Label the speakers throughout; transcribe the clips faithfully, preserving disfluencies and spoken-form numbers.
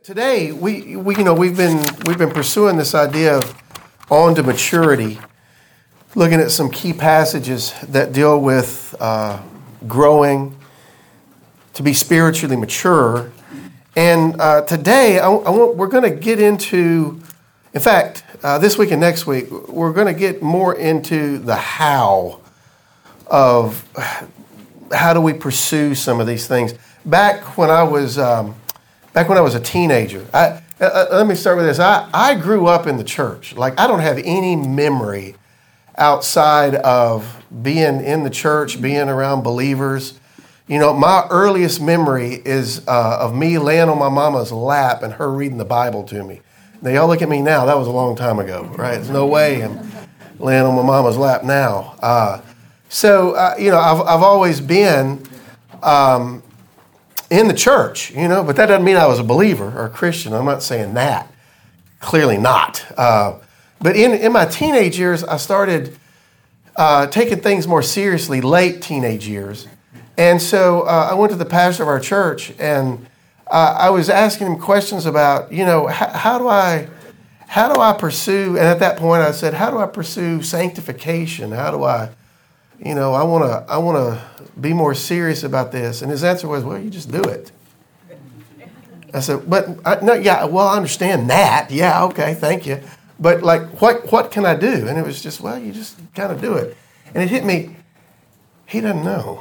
Speaker 1: Today, we, we you know we've been we've been pursuing this idea of on to maturity, looking at some key passages that deal with uh, growing to be spiritually mature. And uh, today, I, I want, we're going to get into, in fact, uh, this week and next week, we're going to get more into the how of how do we pursue some of these things. Back when I was um, back when I was a teenager, I, uh, let me start with this. I, I grew up in the church. Like, I don't have any memory outside of being in the church, being around believers. You know, my earliest memory is uh, of me laying on my mama's lap and her reading the Bible to me. They all look at me now. That was a long time ago, right? There's no way I'm laying on my mama's lap now. Uh, so, uh, you know, I've, I've always been um, in the church, you know, but that doesn't mean I was a believer or a Christian. I'm not saying that. Clearly not. Uh, but in, in my teenage years, I started uh, taking things more seriously, late teenage years. And so uh, I went to the pastor of our church, and uh, I was asking him questions about, you know, how, how do I, how do I pursue? And at that point, I said, how do I pursue sanctification? How do I, you know, I want to, I want to be more serious about this. And his answer was, well, you just do it. I said, but I, no, yeah, well, I understand that. Yeah, okay, thank you. But like, what, what can I do? And it was just, well, you just kind of do it. And it hit me. He doesn't know.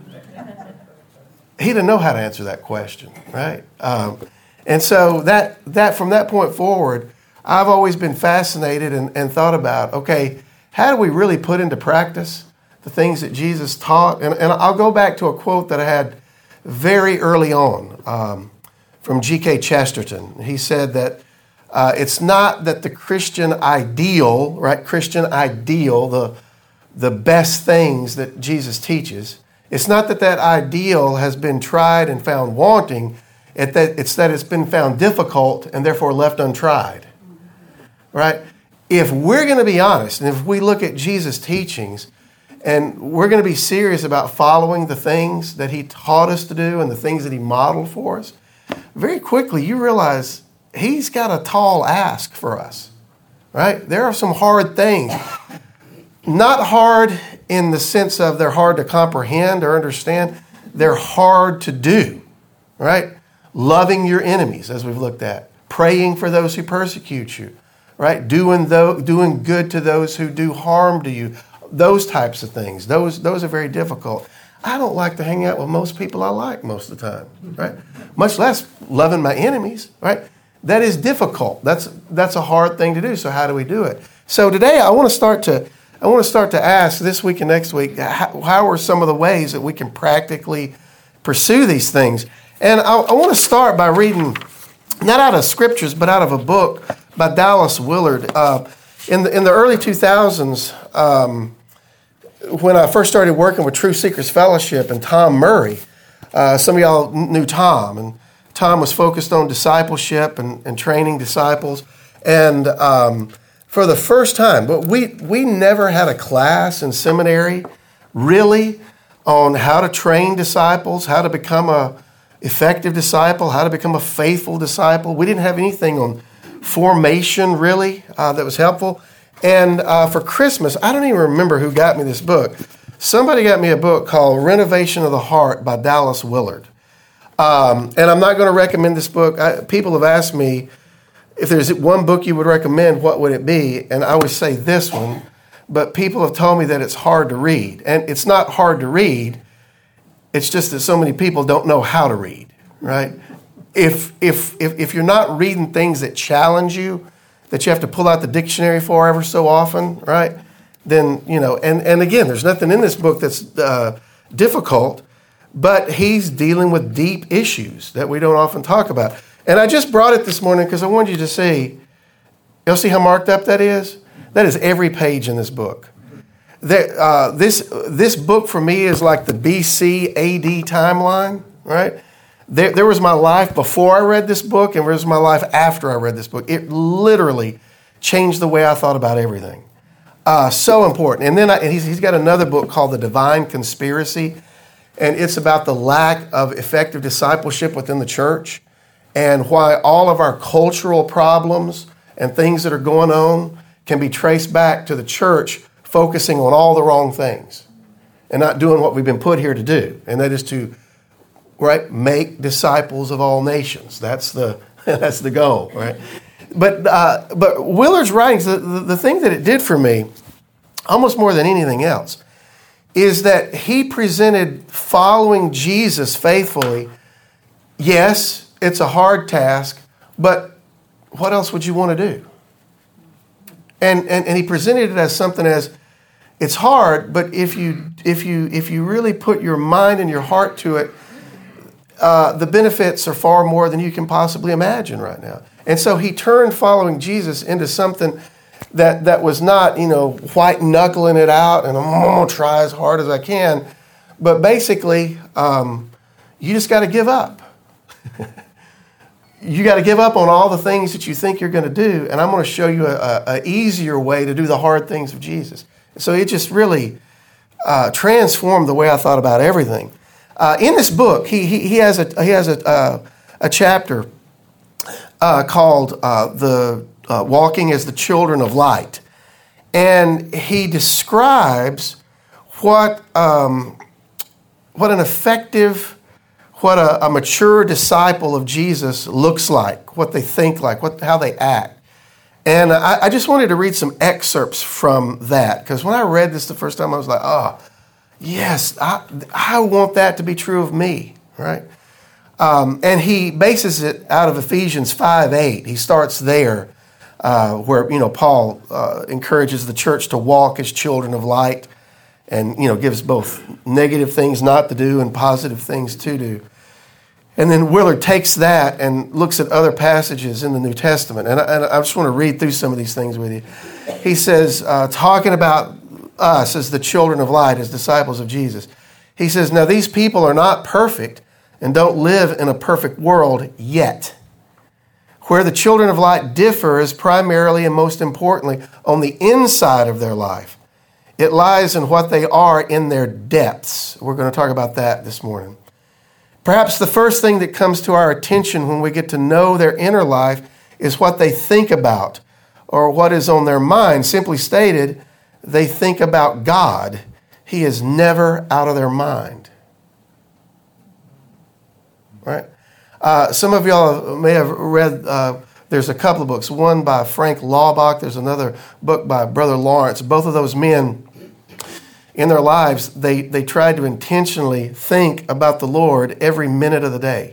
Speaker 1: He didn't know how to answer that question, right? Um, and so that that from that point forward, I've always been fascinated and, and thought about, okay, how do we really put into practice the things that Jesus taught? And, and I'll go back to a quote that I had very early on um, from G K Chesterton. He said that uh, it's not that the Christian ideal, right, Christian ideal, the the best things that Jesus teaches, it's not that that ideal has been tried and found wanting, it's that it's been found difficult and therefore left untried, right? If we're going to be honest, and if we look at Jesus' teachings, and we're going to be serious about following the things that he taught us to do and the things that he modeled for us, very quickly you realize he's got a tall ask for us, right? There are some hard things. Not hard in the sense of they're hard to comprehend or understand. They're hard to do, right? Loving your enemies, as we've looked at. Praying for those who persecute you, right? Doing th- doing good to those who do harm to you. Those types of things. Those, those are very difficult. I don't like to hang out with most people I like most of the time, right? Much less loving my enemies, right? That is difficult. That's, that's a hard thing to do. So how do we do it? So today I want to start to I want to start to ask this week and next week, how, how are some of the ways that we can practically pursue these things? And I, I want to start by reading, not out of scriptures, but out of a book by Dallas Willard. Uh, in, the, in the early two thousands, um, when I first started working with True Seekers Fellowship and Tom Murray, uh, some of y'all knew Tom, and Tom was focused on discipleship and, and training disciples. And um For the first time, but we, we never had a class in seminary really on how to train disciples, how to become a effective disciple, how to become a faithful disciple. We didn't have anything on formation really uh, that was helpful. And uh, for Christmas, I don't even remember who got me this book. Somebody got me a book called Renovation of the Heart by Dallas Willard. Um, and I'm not going to recommend this book. I, people have asked me, if there's one book you would recommend, what would it be? And I would say this one, but people have told me that it's hard to read. And it's not hard to read, it's just that so many people don't know how to read, right? If if if, if you're not reading things that challenge you, that you have to pull out the dictionary for ever so often, right? Then, you know, and, and again, there's nothing in this book that's uh, difficult, but he's dealing with deep issues that we don't often talk about. And I just brought it this morning because I wanted you to see, you'll see how marked up that is? That is every page in this book. That, uh, this, this book for me is like the B C A D timeline, right? There, there was my life before I read this book and there was my life after I read this book. It literally changed the way I thought about everything. Uh, so important. And then I, and he's, he's got another book called The Divine Conspiracy, and it's about the lack of effective discipleship within the church. and why all of our cultural problems and things that are going on can be traced back to the church focusing on all the wrong things and not doing what we've been put here to do, and that is to, right, make disciples of all nations. That's the that's the goal, right? But uh, but Willard's writings, the, the, the thing that it did for me, almost more than anything else, is that he presented following Jesus faithfully. Yes, it's a hard task, but what else would you want to do? And, and and he presented it as something as, it's hard, but if you if you if you really put your mind and your heart to it, uh, the benefits are far more than you can possibly imagine right now. And so he turned following Jesus into something that that was not, you know, white knuckling it out and I'm gonna try as hard as I can, but basically, um, you just got to give up. You got to give up on all the things that you think you're going to do, and I'm going to show you a, a, a easier way to do the hard things of Jesus. So it just really uh, transformed the way I thought about everything. Uh, in this book, he he, he has a he has a uh, a chapter uh, called uh, the uh, Walking as the Children of Light, and he describes what um, what an effective, what a, a mature disciple of Jesus looks like, what they think like, what how they act. And I, I just wanted to read some excerpts from that, because when I read this the first time, I was like, oh, yes, I, I want that to be true of me, right? Um, and he bases it out of Ephesians five eight. He starts there, uh, where, you know, Paul uh, encourages the church to walk as children of light, and, you know, gives both negative things not to do and positive things to do. And then Willard takes that and looks at other passages in the New Testament. And I, and I just want to read through some of these things with you. He says, uh, talking about us as the children of light, as disciples of Jesus, he says, now these people are not perfect and don't live in a perfect world yet. Where the children of light differ is primarily and most importantly on the inside of their life. It lies in what they are in their depths. We're going to talk about that this morning. Perhaps the first thing that comes to our attention when we get to know their inner life is what they think about or what is on their mind. Simply stated, they think about God. He is never out of their mind. Right? Uh, some of y'all may have read, uh, there's a couple of books. One by Frank Laubach. There's another book by Brother Lawrence. Both of those men, in their lives, they, they tried to intentionally think about the Lord every minute of the day.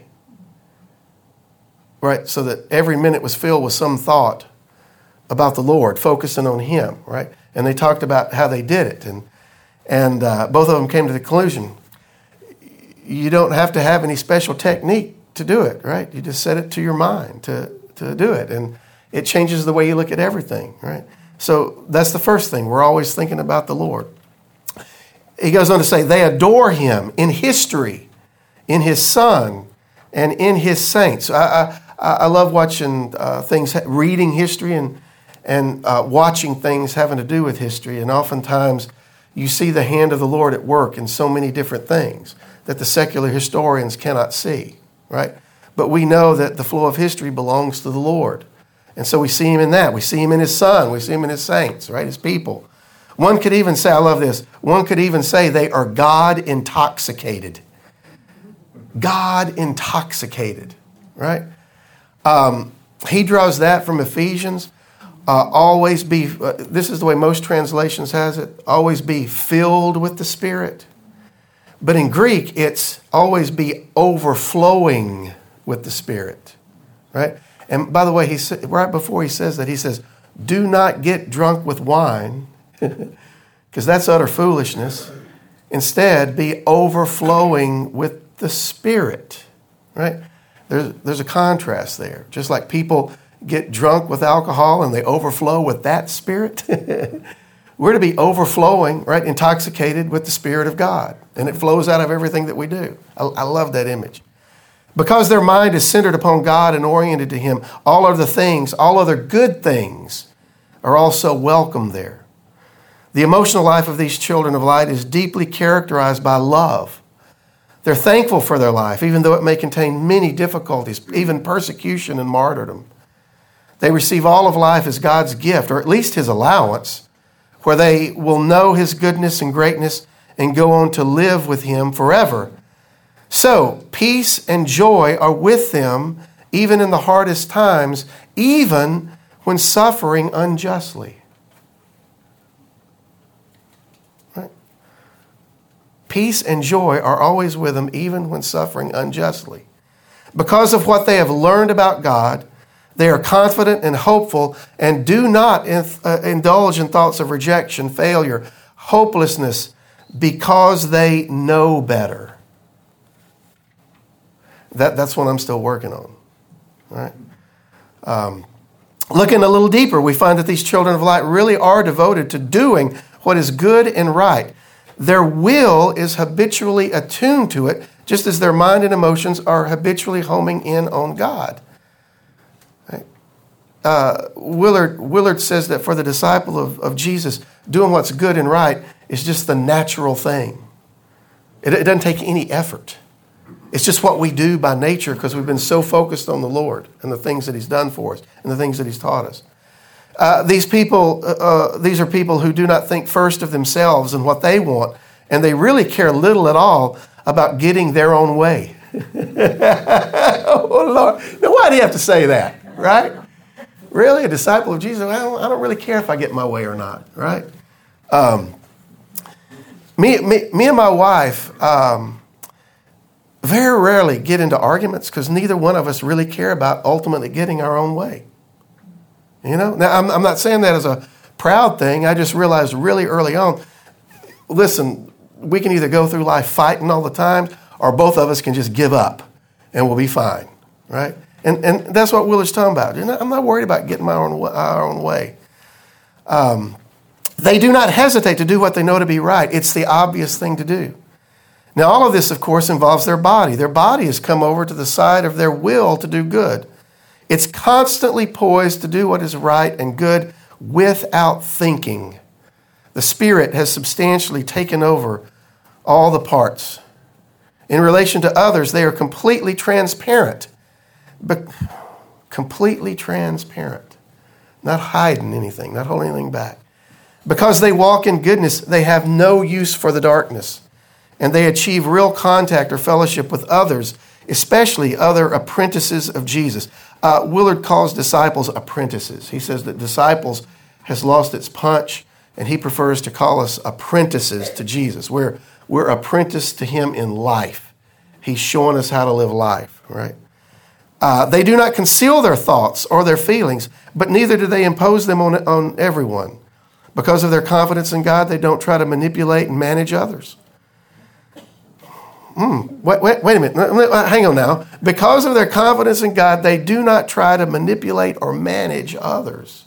Speaker 1: Right? So that every minute was filled with some thought about the Lord, focusing on Him. Right? And they talked about how they did it. And, and uh, both of them came to the conclusion, you don't have to have any special technique to do it. Right? You just set it to your mind to, to do it. And it changes the way you look at everything. Right? So that's the first thing. We're always thinking about the Lord. He goes on to say, they adore Him in history, in His Son, and in His saints. I, I, I love watching uh, things, reading history and, and uh, watching things having to do with history. And oftentimes you see the hand of the Lord at work in so many different things that the secular historians cannot see, right? But we know that the flow of history belongs to the Lord. And so we see Him in that. We see Him in His Son. We see Him in His saints, right? His people. One could even say, I love this, one could even say they are God intoxicated. God intoxicated, right? Um, he draws that from Ephesians. Uh, always be, uh, this is the way most translations has it, always be filled with the Spirit. But in Greek, it's always be overflowing with the Spirit, right? And by the way, he right before he says that, he says, do not get drunk with wine, because that's utter foolishness. Instead, be overflowing with the Spirit, right? There's, there's a contrast there. Just like people get drunk with alcohol and they overflow with that Spirit, we're to be overflowing, right, intoxicated with the Spirit of God. And it flows out of everything that we do. I, I love that image. Because their mind is centered upon God and oriented to Him, all other things, all other good things are also welcome there. The emotional life of these children of light is deeply characterized by love. They're thankful for their life, even though it may contain many difficulties, even persecution and martyrdom. They receive all of life as God's gift, or at least his allowance, where they will know his goodness and greatness and go on to live with him forever. So, peace and joy are with them even in the hardest times, even when suffering unjustly. Right? Peace and joy are always with them even when suffering unjustly. Because of what they have learned about God, they are confident and hopeful and do not indulge in thoughts of rejection, failure, hopelessness, because they know better. That, that's what I'm still working on. All right? Um, looking a little deeper, we find that these children of light really are devoted to doing what is good and right. Their will is habitually attuned to it, just as their mind and emotions are habitually homing in on God. Right? Uh, Willard, Willard says that for the disciple of, of Jesus, doing what's good and right is just the natural thing. It, it doesn't take any effort. It's just what we do by nature because we've been so focused on the Lord and the things that he's done for us and the things that he's taught us. Uh, these people, uh, these are people who do not think first of themselves and what they want, and they really care little at all about getting their own way. Oh, Lord. Now, why do you have to say that, right? Really? A disciple of Jesus? I don't, I don't really care if I get my way or not, right? Um, me, me, me and my wife... Um, very rarely get into arguments because neither one of us really care about ultimately getting our own way. You know, now I'm, I'm not saying that as a proud thing. I just realized really early on, listen, we can either go through life fighting all the time or both of us can just give up and we'll be fine, right? And and that's what Willard's talking about. You know, I'm not worried about getting my own, our own way. Um, they do not hesitate to do what they know to be right. It's the obvious thing to do. Now, all of this, of course, involves their body. Their body has come over to the side of their will to do good. It's constantly poised to do what is right and good without thinking. The spirit has substantially taken over all the parts. In relation to others, they are completely transparent, but completely transparent, not hiding anything, not holding anything back. Because they walk in goodness, they have no use for the darkness. And they achieve real contact or fellowship with others, especially other apprentices of Jesus. Uh, Willard calls disciples apprentices. He says that disciples has lost its punch, and he prefers to call us apprentices to Jesus. We're, we're apprenticed to him in life. He's showing us how to live life, right? Uh, they do not conceal their thoughts or their feelings, but neither do they impose them on, on everyone. Because of their confidence in God, they don't try to manipulate and manage others. Mm, wait, wait, wait a minute. Hang on now. Because of their confidence in God, they do not try to manipulate or manage others.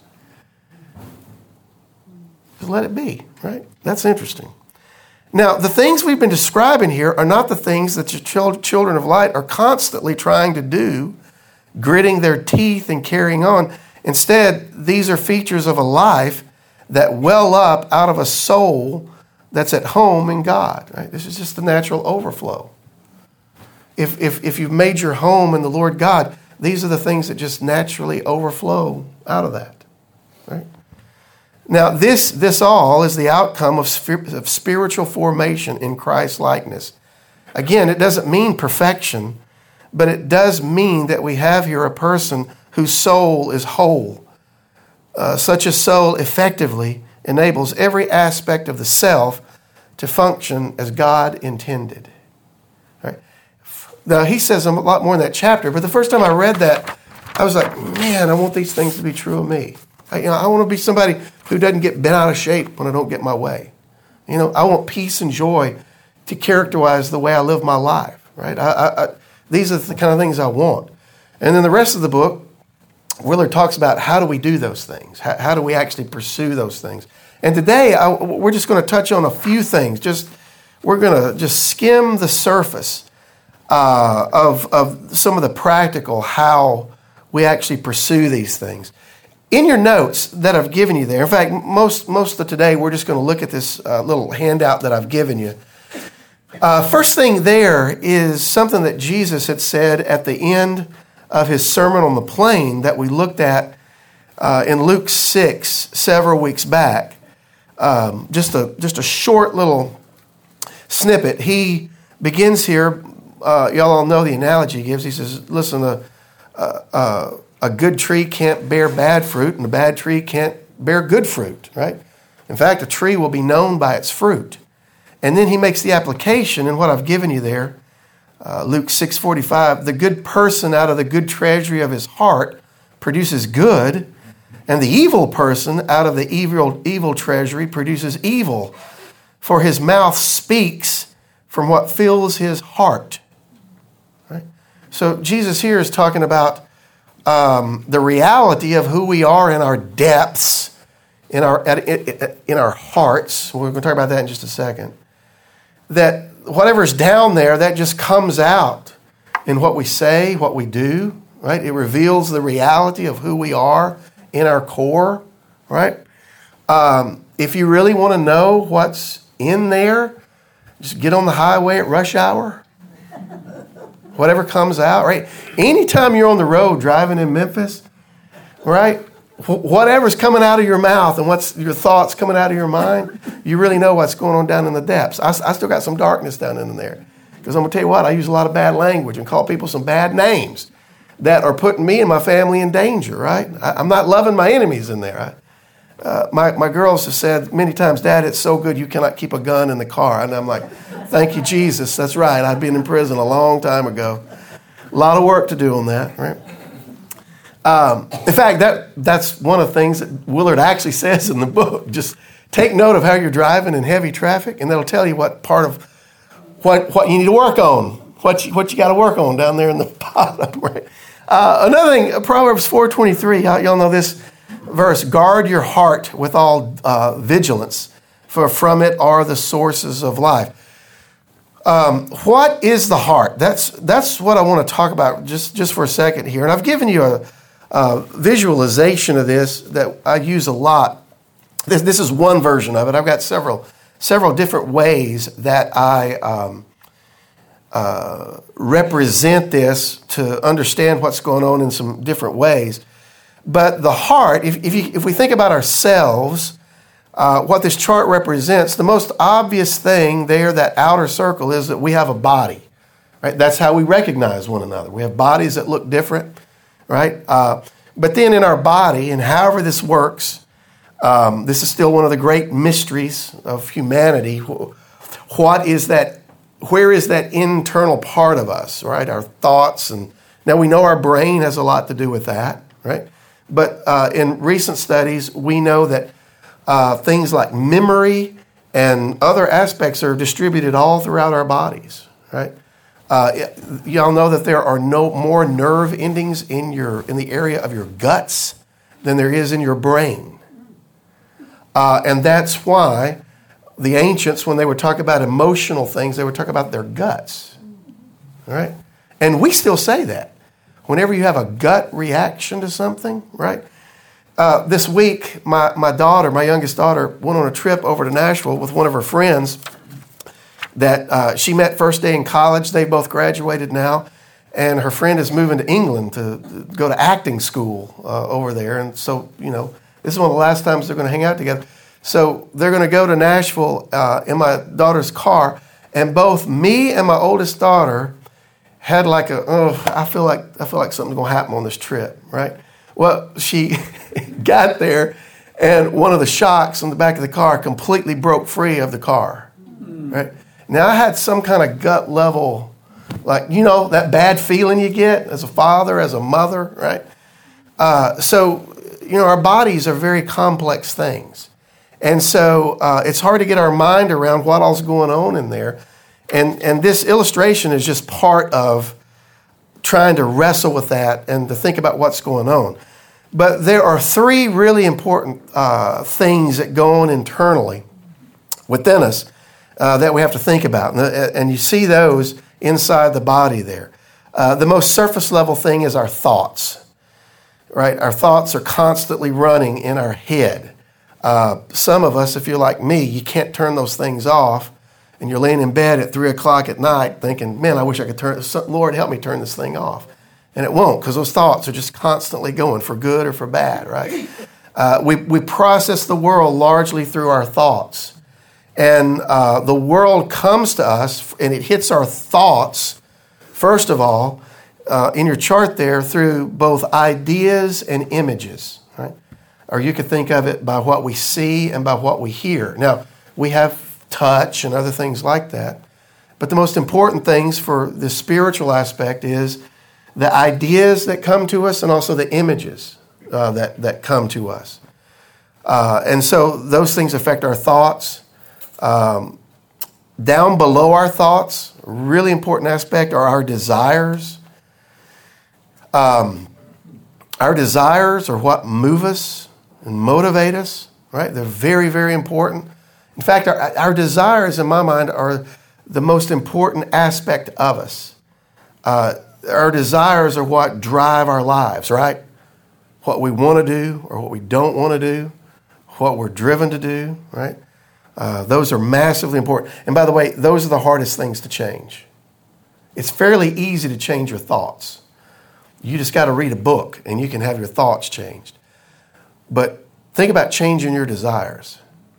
Speaker 1: Just let it be, right? That's interesting. Now, the things we've been describing here are not the things that the children of light are constantly trying to do, gritting their teeth and carrying on. Instead, these are features of a life that well up out of a soul that's at home in God. Right? This is just the natural overflow. If, if, if you've made your home in the Lord God, these are the things that just naturally overflow out of that. Right? Now, this, this all is the outcome of, spir- of spiritual formation in Christ's likeness. Again, it doesn't mean perfection, but it does mean that we have here a person whose soul is whole. Uh, such a soul effectively enables every aspect of the self to function as God intended. Right? Now, he says a lot more in that chapter, but the first time I read that, I was like, man, I want these things to be true of me. I, you know, I want to be somebody who doesn't get bent out of shape when I don't get my way. You know, I want peace and joy to characterize the way I live my life. Right? I, I, I, these are the kind of things I want. And then the rest of the book, Willard talks about how do we do those things? How, how do we actually pursue those things? And today, I, we're just going to touch on a few things. Just we're going to just skim the surface uh, of, of some of the practical how we actually pursue these things. In your notes that I've given you there, in fact, most most of today, we're just going to look at this uh, little handout that I've given you. Uh, first thing there is something that Jesus had said at the end of his Sermon on the Plain that we looked at uh, in Luke six several weeks back. Um, just a just a short little snippet. He begins here. Uh, y'all all know the analogy he gives. He says, "Listen, a, a a good tree can't bear bad fruit, and a bad tree can't bear good fruit." Right? In fact, a tree will be known by its fruit. And then he makes the application in what I've given you there, uh, Luke six forty-five. The good person out of the good treasury of his heart produces good, and the evil person out of the evil evil treasury produces evil. For his mouth speaks from what fills his heart. Right? So Jesus here is talking about um, the reality of who we are in our depths, in our in our hearts. We're going to talk about that in just a second. That whatever's down there, that just comes out in what we say, what we do, right? It reveals the reality of who we are in our core, right? Um, if you really want to know what's in there, just get on the highway at rush hour. Whatever comes out, right? Anytime you're on the road driving in Memphis, right? Whatever's coming out of your mouth and what's your thoughts coming out of your mind, you really know what's going on down in the depths. I, I still got some darkness down in there. Because I'm going to tell you what, I use a lot of bad language and call people some bad names that are putting me and my family in danger, right? I, I'm not loving my enemies in there. I, uh, my, my girls have said many times, Dad, it's so good you cannot keep a gun in the car. And I'm like, thank you, Jesus. That's right. I'd been in prison a long time ago. A lot of work to do on that, right? Um, in fact, that that's one of the things that Willard actually says in the book. Just take note of how you're driving in heavy traffic, and that'll tell you what part of what what you need to work on, what you, what you got to work on down there in the bottom. Right? Uh, another thing, Proverbs four twenty-three. Y'all, y'all know this verse: "Guard your heart with all uh, vigilance, for from it are the sources of life." Um, what is the heart? That's that's what I want to talk about just just for a second here, and I've given you a. Uh, visualization of this that I use a lot. This, this is one version of it. I've got several several different ways that I um, uh, represent this to understand what's going on in some different ways. But the heart, if if, you, if we think about ourselves, uh, what this chart represents, the most obvious thing there, that outer circle, is that we have a body. Right? That's how we recognize one another. We have bodies that look different. Right? Uh, but then in our body, and however this works, um, this is still one of the great mysteries of humanity. What is that? Where is that internal part of us, right? Our thoughts. And now we know our brain has a lot to do with that, right? But uh, in recent studies, we know that uh, things like memory and other aspects are distributed all throughout our bodies, right? Uh, y'all know that there are no more nerve endings in your in the area of your guts than there is in your brain. Uh, and that's why the ancients, when they would talk about emotional things, they would talk about their guts. Right? And we still say that. Whenever you have a gut reaction to something, right? Uh, this week, my, my daughter, my youngest daughter, went on a trip over to Nashville with one of her friends that uh, she met first day in college. They both graduated now, and her friend is moving to England to, to go to acting school uh, over there. And so, you know, this is one of the last times they're going to hang out together. So they're going to go to Nashville uh, in my daughter's car, and both me and my oldest daughter had like a, oh, I feel like I feel like something's going to happen on this trip, right? Well, she got there, and one of the shocks on the back of the car completely broke free of the car, right? Now, I had some kind of gut level, like, you know, that bad feeling you get as a father, as a mother, right? Uh, so, you know, our bodies are very complex things. And so uh, it's hard to get our mind around what all's going on in there. And, and this illustration is just part of trying to wrestle with that and to think about what's going on. But there are three really important uh, things that go on internally within us Uh, that we have to think about. And, uh, and you see those inside the body there. Uh, the most surface level thing is our thoughts, right? Our thoughts are constantly running in our head. Uh, some of us, if you're like me, you can't turn those things off. and you're laying in bed at three o'clock at night thinking, man, I wish I could turn, Lord, help me turn this thing off. And it won't, because those thoughts are just constantly going for good or for bad, right? Uh, we, we process the world largely through our thoughts. And uh, the world comes to us, and it hits our thoughts, first of all, uh, in your chart there, through both ideas and images, right? Or you could think of it by what we see and by what we hear. Now, we have touch and other things like that. But the most important things for the spiritual aspect is the ideas that come to us and also the images uh, that, that come to us. Uh, and so those things affect our thoughts. Um, down below our thoughts, really important aspect, are our desires. Um, our desires are what move us and motivate us, right? They're very, very important. In fact, our, our desires, in my mind, are the most important aspect of us. Uh, our desires are what drive our lives, right? What we want to do or what we don't want to do, what we're driven to do, right? Uh, those are massively important. And by the way, those are the hardest things to change. It's fairly easy to change your thoughts. You just got to read a book and you can have your thoughts changed. But think about changing your desires.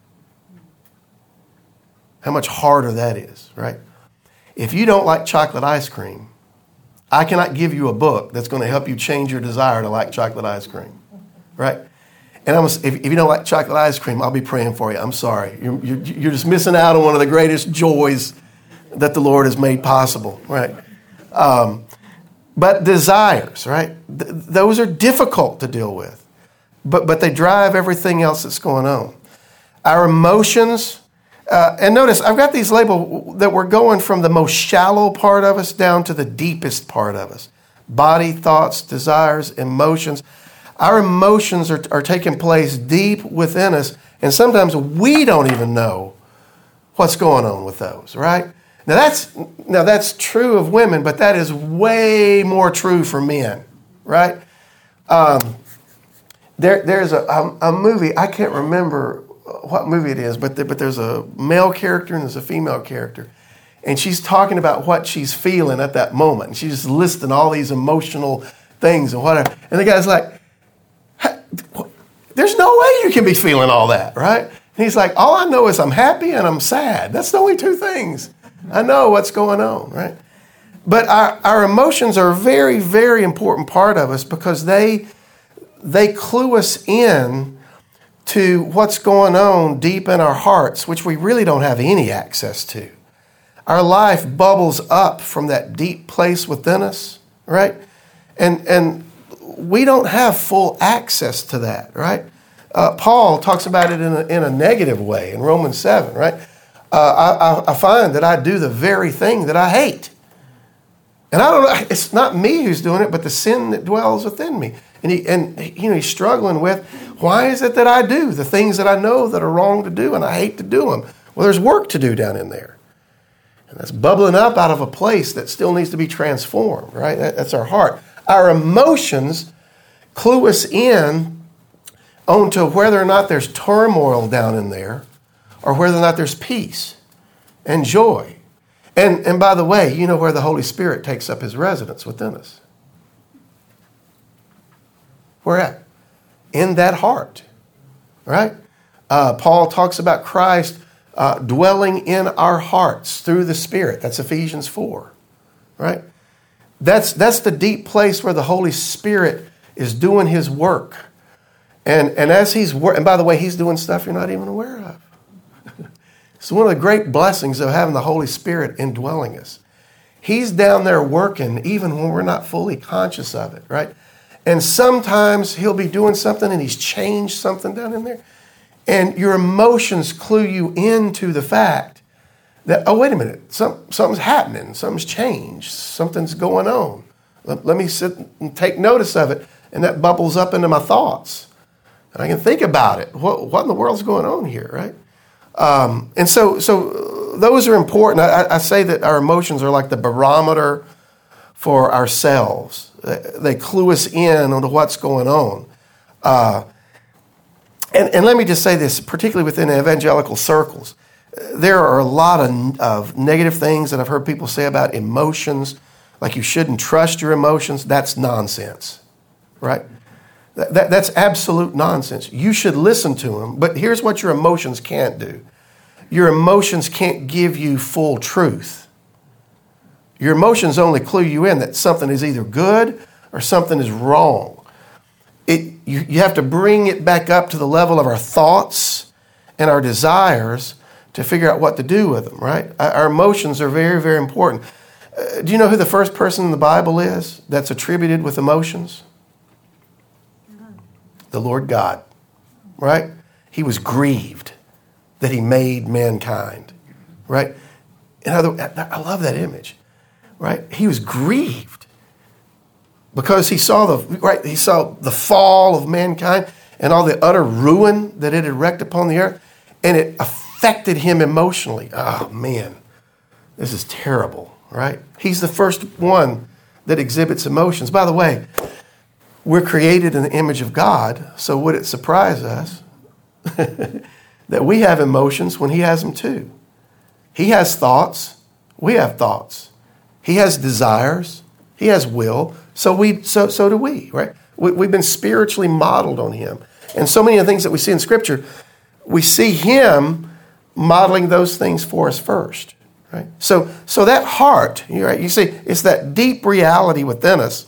Speaker 1: How much harder that is, right? If you don't like chocolate ice cream, I cannot give you a book that's going to help you change your desire to like chocolate ice cream, right? And I'm, if, if you don't like chocolate ice cream, I'll be praying for you. I'm sorry. You're, you're, you're just missing out on one of the greatest joys that the Lord has made possible, right? Um, but desires, right? Th- those are difficult to deal with, but but they drive everything else that's going on. Our emotions. Uh, and notice, I've got these labeled that we're going from the most shallow part of us down to the deepest part of us. Body, thoughts, desires, emotions. Our emotions are, are taking place deep within us, and sometimes we don't even know what's going on with those, right? Now that's, now that's true of women, but that is way more true for men, right? Um, there, there's a, a, a movie, I can't remember what movie it is, but there, but there's a male character and there's a female character. And she's talking about what she's feeling at that moment. And she's just listing all these emotional things and whatever. And the guy's like, there's no way you can be feeling all that, right? And he's like, all I know is I'm happy and I'm sad. That's the only two things. I know what's going on, right? But our, our emotions are a very, very important part of us because they they clue us in to what's going on deep in our hearts, which we really don't have any access to. Our life bubbles up from that deep place within us, right? And and we don't have full access to that, right? Uh, Paul talks about it in a, in a negative way in Romans seven, right? Uh, I, I find that I do the very thing that I hate. And I don't know, it's not me who's doing it, but the sin that dwells within me. And he, and you know, he's struggling with, why is it that I do the things that I know that are wrong to do and I hate to do them? Well, there's work to do down in there. And that's bubbling up out of a place that still needs to be transformed, right? That, that's our heart. Our emotions clue us in onto whether or not there's turmoil down in there or whether or not there's peace and joy. And, and by the way, you know where the Holy Spirit takes up his residence within us. Where at? In that heart, right? Uh, Paul talks about Christ uh, dwelling in our hearts through the Spirit. That's Ephesians four, right? That's, that's the deep place where the Holy Spirit is doing his work. And, and as he's working, and by the way, he's doing stuff you're not even aware of. It's one of the great blessings of having the Holy Spirit indwelling us. He's down there working even when we're not fully conscious of it, right? And sometimes he'll be doing something and he's changed something down in there. And your emotions clue you into the fact that, oh, wait a minute, some, something's happening, something's changed, something's going on. Let, let me sit and take notice of it. And that bubbles up into my thoughts. And I can think about it. What, what in the world's going on here, right? Um, and so so those are important. I, I say that our emotions are like the barometer for ourselves. They clue us in onto what's going on. Uh, and, and let me just say this, particularly within evangelical circles. There are a lot of, of negative things that I've heard people say about emotions, like you shouldn't trust your emotions. That's nonsense, right? That, that, that's absolute nonsense. You should listen to them, but here's what your emotions can't do. Your emotions can't give you full truth. Your emotions only clue you in that something is either good or something is wrong. It, you, you have to bring it back up to the level of our thoughts and our desires to figure out what to do with them, right? Our emotions are very, very important. Uh, do you know who the first person in the Bible is that's attributed with emotions? The Lord God, right? He was grieved that he made mankind, right? In other, I love that image, right? He was grieved because he saw the right. He saw the fall of mankind and all the utter ruin that it had wreaked upon the earth, and it affected him emotionally. Oh man, this is terrible, right? He's the first one that exhibits emotions. By the way, we're created in the image of God, so would it surprise us that we have emotions when he has them too? He has thoughts. We have thoughts. He has desires. He has will. So we, so so do we, right? We, we've been spiritually modeled on him. And so many of the things that we see in Scripture, we see him modeling those things for us first, right? So so that heart, right? You see, it's that deep reality within us.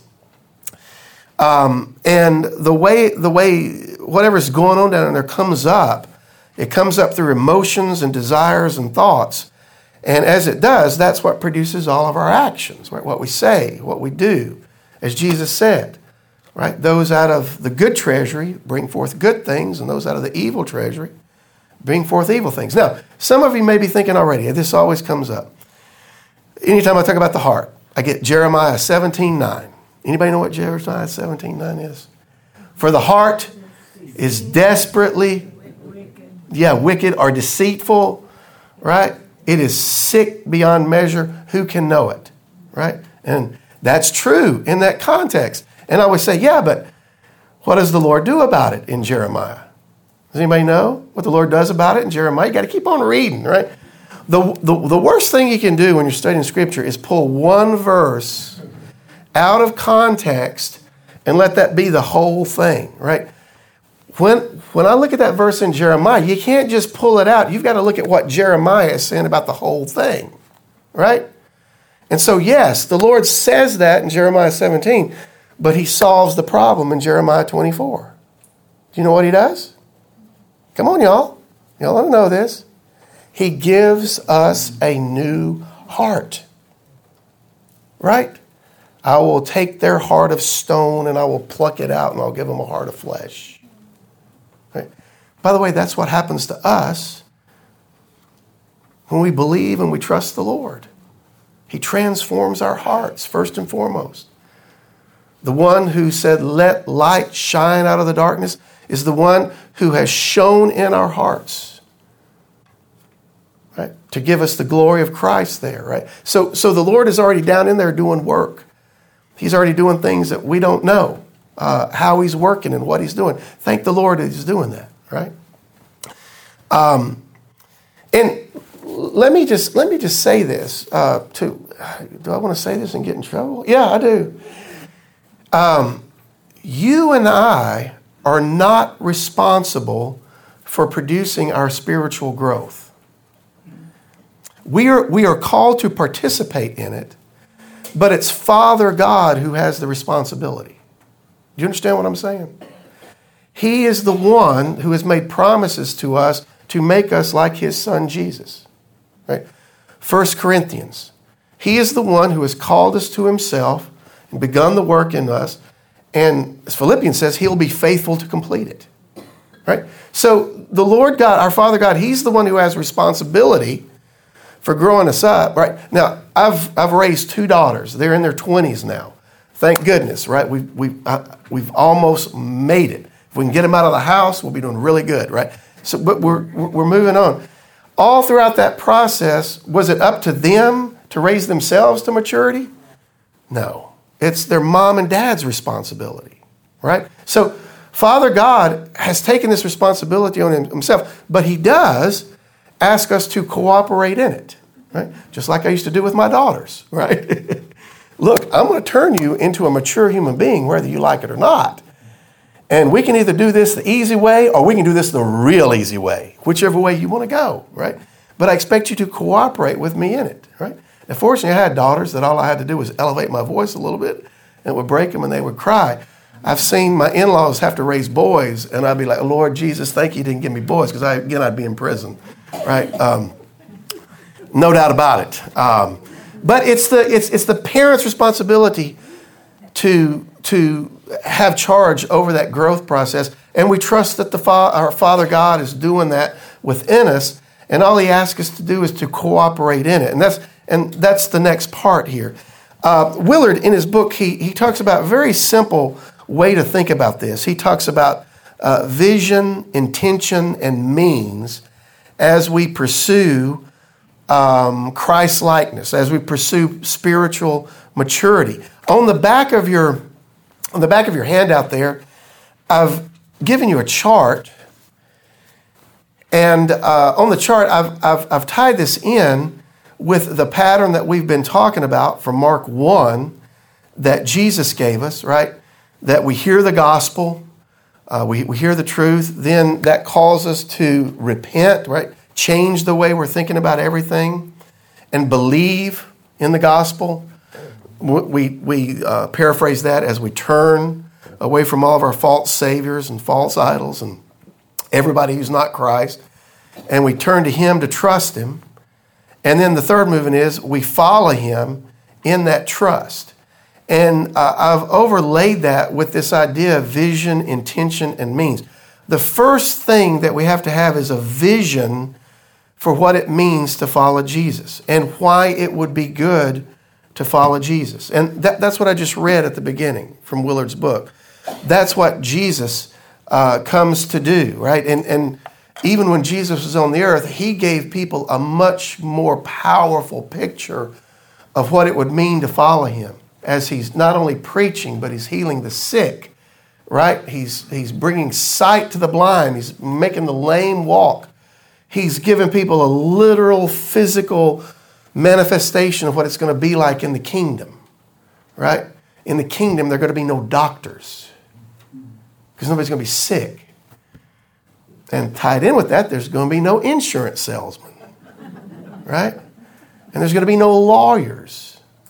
Speaker 1: Um, and the way the way whatever's going on down there comes up, it comes up through emotions and desires and thoughts. And as it does, that's what produces all of our actions, right? What we say, what we do, as Jesus said, right? Those out of the good treasury bring forth good things, and those out of the evil treasury bring forth evil things. Now, some of you may be thinking already, this always comes up. Anytime I talk about the heart, I get Jeremiah seventeen nine. Anybody know what Jeremiah seventeen nine is? For the heart is desperately, yeah, wicked or deceitful, right? It is sick beyond measure. Who can know it, right? And that's true in that context. And I always say, yeah, but what does the Lord do about it in Jeremiah? Does anybody know what the Lord does about it in Jeremiah? You got to keep on reading, right? The, the, the worst thing you can do when you're studying Scripture is pull one verse out of context and let that be the whole thing, right? When, when I look at that verse in Jeremiah, you can't just pull it out. You've got to look at what Jeremiah is saying about the whole thing, right? And so, yes, the Lord says that in Jeremiah seventeen, but he solves the problem in Jeremiah twenty-four. Do you know what he does? Come on, y'all. Y'all want to know this. He gives us a new heart, right? I will take their heart of stone and I will pluck it out and I'll give them a heart of flesh. Right? By the way, that's what happens to us when we believe and we trust the Lord. He transforms our hearts, first and foremost. The one who said, let light shine out of the darkness, is the one who has shone in our hearts, right? To give us the glory of Christ there, right? So, so the Lord is already down in there doing work. He's already doing things that we don't know, uh, how he's working and what he's doing. Thank the Lord that he's doing that, right? Um, and let me just let me just say this. Uh, to do I want to say this and get in trouble? Yeah, I do. Um, you and I are not responsible for producing our spiritual growth. We are we are called to participate in it. But it's Father God who has the responsibility. Do you understand what I'm saying? He is the one who has made promises to us to make us like his son Jesus. Right? First Corinthians. He is the one who has called us to himself and begun the work in us. And as Philippians says, he'll be faithful to complete it. Right? So the Lord God, our Father God, he's the one who has responsibility for growing us up, right? Now, I've I've raised two daughters. They're in their twenties now. Thank goodness, right? We've we've uh, we've almost made it. If we can get them out of the house, we'll be doing really good, right? So, but we're we're moving on. All throughout that process, was it up to them to raise themselves to maturity? No, it's their mom and dad's responsibility, right? So, Father God has taken this responsibility on himself, but he does ask us to cooperate in it, right? Just like I used to do with my daughters, right? Look, I'm going to turn you into a mature human being, whether you like it or not. And we can either do this the easy way or we can do this the real easy way, whichever way you want to go, right? But I expect you to cooperate with me in it, right? And fortunately, I had daughters that all I had to do was elevate my voice a little bit, and it would break them and they would cry. I've seen my in-laws have to raise boys, and I'd be like, Lord Jesus, thank you you didn't give me boys, because I, again, I'd be in prison, right? Um, no doubt about it. Um, but it's the it's it's the parents' responsibility to to have charge over that growth process, and we trust that the fa- our Father God is doing that within us, and all He asks us to do is to cooperate in it, and that's and that's the next part here. Uh, Willard, in his book, he he talks about a very simple way to think about this. He talks about uh, vision, intention, and means as we pursue um, Christ-likeness, as we pursue spiritual maturity. On the back of your on the back of your handout there, I've given you a chart, and uh, on the chart, I've, I've I've tied this in with the pattern that we've been talking about from Mark one that Jesus gave us, right? That we hear the gospel, uh, we, we hear the truth, then that calls us to repent, right? Change the way we're thinking about everything and believe in the gospel. We, we uh, paraphrase that as we turn away from all of our false saviors and false idols and everybody who's not Christ, and we turn to Him to trust Him. And then the third movement is we follow Him in that trust. And uh, I've overlaid that with this idea of vision, intention, and means. The first thing that we have to have is a vision for what it means to follow Jesus and why it would be good to follow Jesus. And that, that's what I just read at the beginning from Willard's book. That's what Jesus uh, comes to do, right? And, and even when Jesus was on the earth, He gave people a much more powerful picture of what it would mean to follow Him, as He's not only preaching, but He's healing the sick, right? He's, he's bringing sight to the blind. He's making the lame walk. He's giving people a literal physical manifestation of what it's going to be like in the kingdom, right? In the kingdom, there are going to be no doctors because nobody's going to be sick. And tied in with that, there's going to be no insurance salesman, right? And there's going to be no lawyers.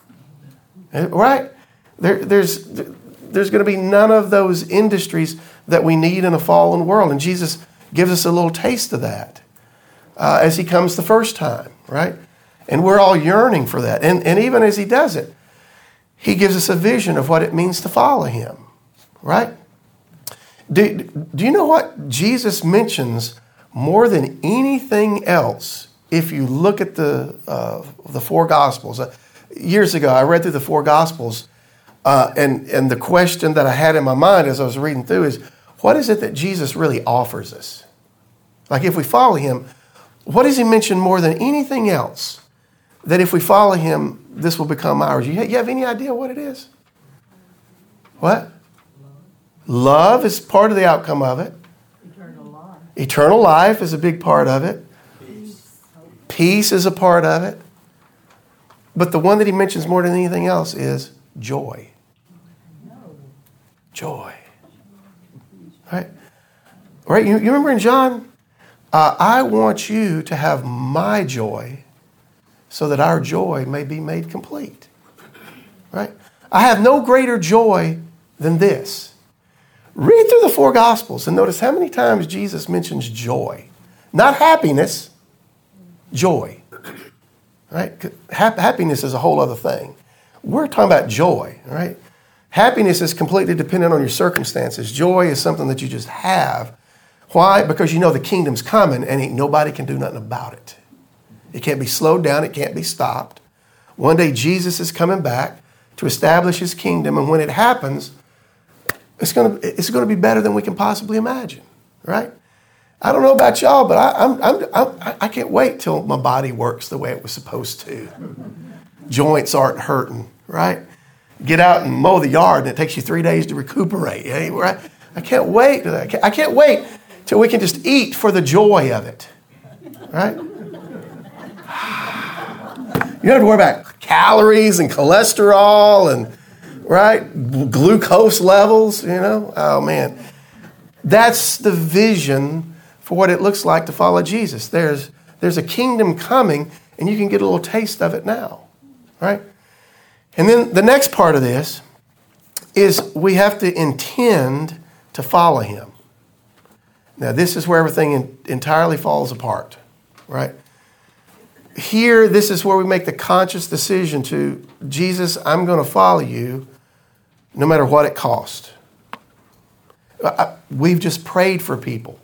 Speaker 1: Right? There, there's, there's going to be none of those industries that we need in a fallen world. And Jesus gives us a little taste of that uh, as He comes the first time, right? And we're all yearning for that. And, and even as He does it, He gives us a vision of what it means to follow Him, right? Do, do you know what Jesus mentions more than anything else if you look at the, uh, the four Gospels? Uh, Years ago, I read through the four Gospels, uh, and, and the question that I had in my mind as I was reading through is, what is it that Jesus really offers us? Like if we follow Him, what does He mention more than anything else that if we follow Him, this will become ours? You, you have any idea what it is? What? Love is part of the outcome of it. Eternal life. Eternal life is a big part of it. Peace. Peace is a part of it. But the one that He mentions more than anything else is joy. Joy. Right? Right? You, you remember in John, uh, I want you to have my joy so that our joy may be made complete. Right? I have no greater joy than this. Read through the four Gospels and notice how many times Jesus mentions joy. Not happiness, joy. Right? Happiness is a whole other thing. We're talking about joy, right? Happiness is completely dependent on your circumstances. Joy is something that you just have. Why? Because you know the kingdom's coming and ain't nobody can do nothing about it. It can't be slowed down. It can't be stopped. One day Jesus is coming back to establish His kingdom, and when it happens, it's going to it's going to be better than we can possibly imagine, right? I don't know about y'all, but I, I'm, I'm, I'm, I can't wait till my body works the way it was supposed to. Joints aren't hurting, right? Get out and mow the yard, and it takes you three days to recuperate. Right? I can't wait. I can't, I can't wait till we can just eat for the joy of it, right? You don't have to worry about calories and cholesterol and, right, glucose levels, you know. Oh, man. That's the vision for what it looks like to follow Jesus. There's, there's a kingdom coming, and you can get a little taste of it now, right? And then the next part of this is we have to intend to follow him. Now, this is where everything in, entirely falls apart, right? Here, this is where we make the conscious decision to, Jesus, I'm going to follow you no matter what it costs. I, we've just prayed for people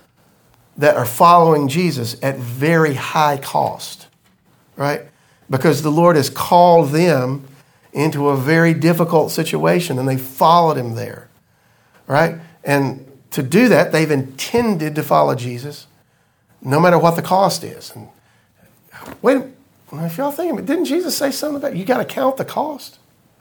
Speaker 1: that are following Jesus at very high cost, right? Because the Lord has called them into a very difficult situation and they followed him there, right? And to do that, they've intended to follow Jesus no matter what the cost is. And wait, if y'all thinking, didn't Jesus say something about you got to count the cost?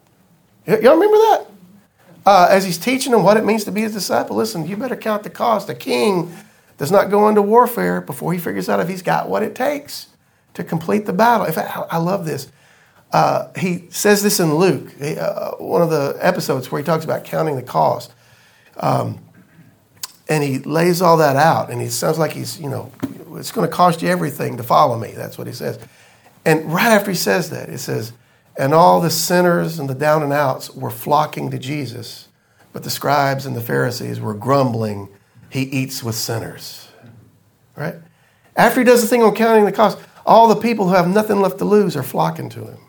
Speaker 1: Y- y'all remember that? Uh, as he's teaching them what it means to be a disciple, listen, you better count the cost. A king does not go into warfare before he figures out if he's got what it takes to complete the battle. In fact, I love this. Uh, he says this in Luke, uh, one of the episodes where he talks about counting the cost. Um, and he lays all that out, and he sounds like he's, you know, it's going to cost you everything to follow me. That's what he says. And right after he says that, it says, and all the sinners and the down and outs were flocking to Jesus, but the scribes and the Pharisees were grumbling, he eats with sinners. Right? After he does the thing on counting the cost, all the people who have nothing left to lose are flocking to him.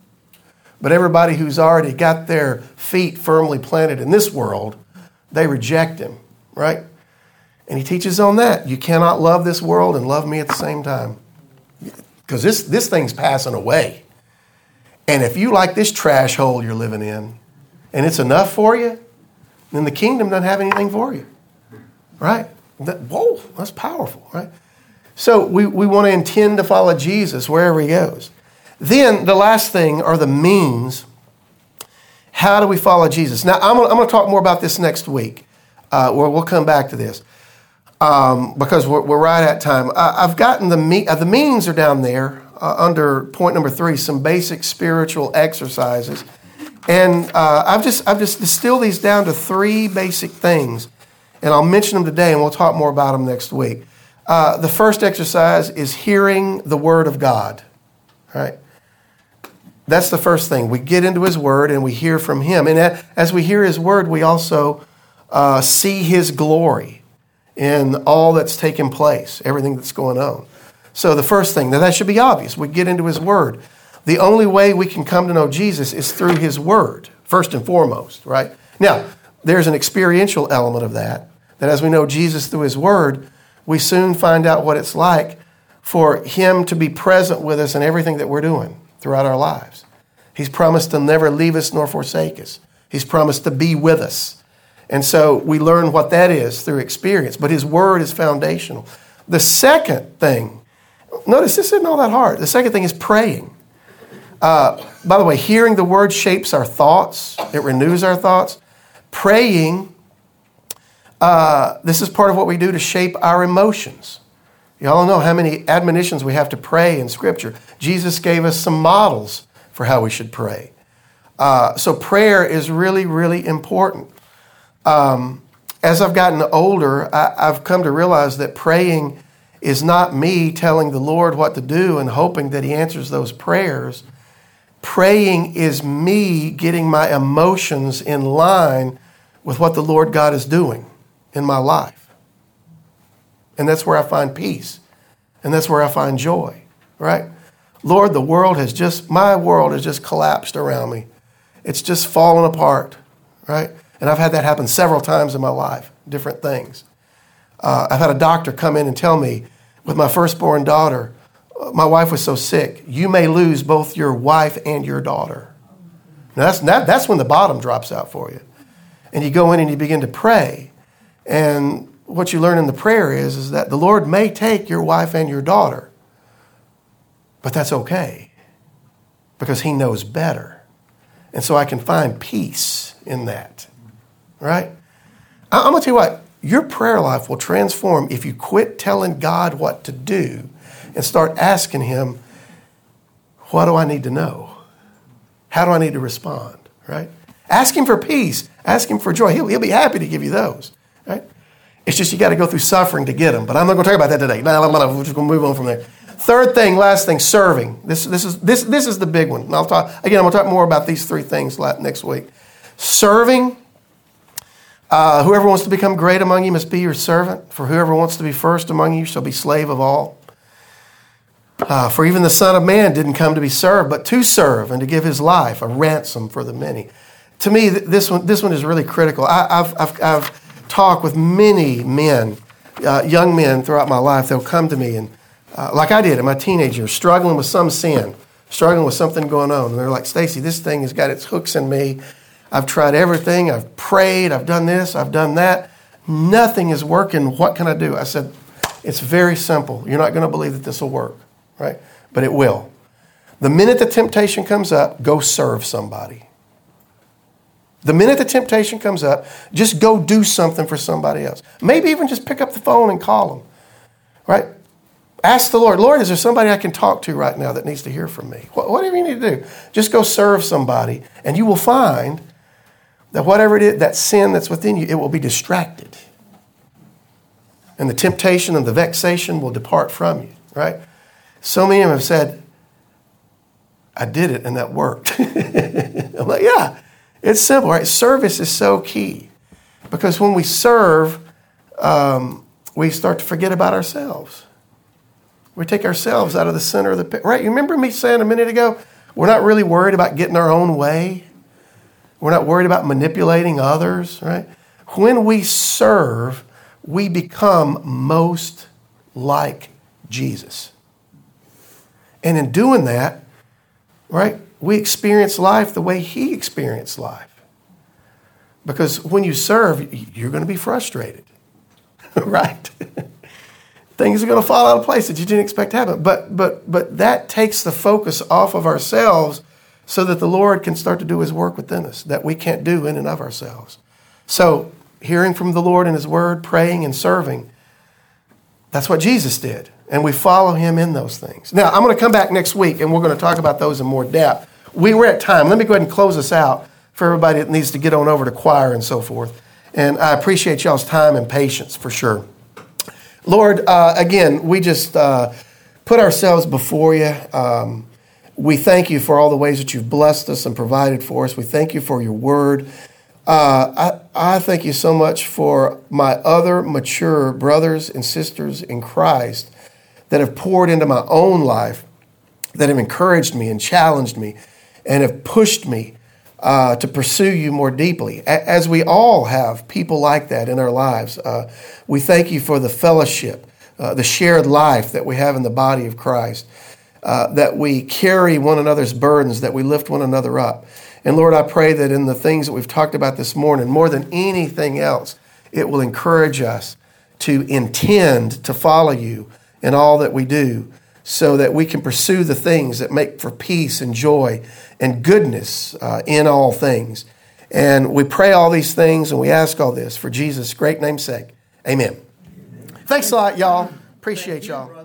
Speaker 1: But everybody who's already got their feet firmly planted in this world, they reject him. Right? And he teaches on that. You cannot love this world and love me at the same time. Because this, this thing's passing away. And if you like this trash hole you're living in, and it's enough for you, then the kingdom doesn't have anything for you. Right? That, whoa, that's powerful, right? So we, we want to intend to follow Jesus wherever he goes. Then the last thing are the means. How do we follow Jesus? Now, I'm going, I'm going to talk more about this next week. Uh, where we'll come back to this um, because we're, we're right at time. I, I've gotten the me- uh, the means are down there uh, under point number three, some basic spiritual exercises, and uh, I've just I've just distilled these down to three basic things, and I'll mention them today, and we'll talk more about them next week. Uh, the first exercise is hearing the Word of God. Right? That's the first thing. We get into His Word and we hear from Him, and as we hear His Word, we also Uh, see his glory in all that's taken place, everything that's going on. So the first thing, now that should be obvious. We get into his word. The only way we can come to know Jesus is through his word, first and foremost, right? Now, there's an experiential element of that, that as we know Jesus through his word, we soon find out what it's like for him to be present with us in everything that we're doing throughout our lives. He's promised to never leave us nor forsake us. He's promised to be with us. And so we learn what that is through experience. But his word is foundational. The second thing, notice this isn't all that hard. The second thing is praying. Uh, by the way, hearing the word shapes our thoughts. It renews our thoughts. Praying, uh, this is part of what we do to shape our emotions. You all know how many admonitions we have to pray in Scripture. Jesus gave us some models for how we should pray. Uh, so prayer is really, really important. Um, as I've gotten older, I, I've come to realize that praying is not me telling the Lord what to do and hoping that he answers those prayers. Praying is me getting my emotions in line with what the Lord God is doing in my life. And that's where I find peace. And that's where I find joy, right? Lord, the world has just, my world has just collapsed around me. It's just fallen apart, right? And I've had that happen several times in my life, different things. Uh, I've had a doctor come in and tell me, with my firstborn daughter, my wife was so sick, you may lose both your wife and your daughter. Now that's, that, that's when the bottom drops out for you. And you go in and you begin to pray. And what you learn in the prayer is, is that the Lord may take your wife and your daughter, but that's okay because he knows better. And so I can find peace in that. Right? I'm going to tell you what, your prayer life will transform if you quit telling God what to do and start asking him, what do I need to know? How do I need to respond, right? Ask him for peace. Ask him for joy. He'll, he'll be happy to give you those, right? It's just you got to go through suffering to get them. But I'm not going to talk about that today. No, no, no, we're just going to move on from there. Third thing, last thing, serving. This, this, is, this, this is the big one. And I'll talk, again, I'm going to talk more about these three things next week. Serving. Uh, whoever wants to become great among you must be your servant. For whoever wants to be first among you shall be slave of all. Uh, for even the Son of Man didn't come to be served, but to serve and to give his life a ransom for the many. To me, this one, this one is really critical. I, I've, I've, I've talked with many men, uh, young men throughout my life. They'll come to me and, uh, like I did in my teenage years, struggling with some sin, struggling with something going on. And they're like, Stacy, this thing has got its hooks in me. I've tried everything. I've prayed. I've done this. I've done that. Nothing is working. What can I do? I said, it's very simple. You're not going to believe that this will work, right? But it will. The minute the temptation comes up, go serve somebody. The minute the temptation comes up, just go do something for somebody else. Maybe even just pick up the phone and call them, right? Ask the Lord, Lord, is there somebody I can talk to right now that needs to hear from me? Whatever you need to do, just go serve somebody, and you will find that whatever it is, that sin that's within you, it will be distracted. And the temptation and the vexation will depart from you, right? So many of them have said, I did it and that worked. I'm like, yeah, it's simple, right? Service is so key. Because when we serve, um, we start to forget about ourselves. We take ourselves out of the center of the picture. Right? You remember me saying a minute ago, we're not really worried about getting our own way. We're not worried about manipulating others, right? When we serve, we become most like Jesus. And in doing that, right, we experience life the way he experienced life. Because when you serve, you're going to be frustrated, right? Things are going to fall out of place that you didn't expect to happen. But, but, but that takes the focus off of ourselves so that the Lord can start to do his work within us that we can't do in and of ourselves. So hearing from the Lord in his word, praying and serving, that's what Jesus did. And we follow him in those things. Now, I'm going to come back next week, and we're going to talk about those in more depth. We were at time. Let me go ahead and close this out for everybody that needs to get on over to choir and so forth. And I appreciate y'all's time and patience for sure. Lord, uh, again, we just uh, put ourselves before you. Um, we thank you for all the ways that you've blessed us and provided for us. We thank you for your word. Uh, I, I thank you so much for my other mature brothers and sisters in Christ that have poured into my own life, that have encouraged me and challenged me and have pushed me uh, to pursue you more deeply, as we all have people like that in our lives. Uh, we thank you for the fellowship, uh, the shared life that we have in the body of Christ, uh, that we carry one another's burdens, that we lift one another up. And Lord, I pray that in the things that we've talked about this morning, more than anything else, it will encourage us to intend to follow you in all that we do, so that we can pursue the things that make for peace and joy and goodness uh, in all things. And we pray all these things and we ask all this for Jesus' great name's sake. Amen. Thanks a lot, y'all. Appreciate y'all.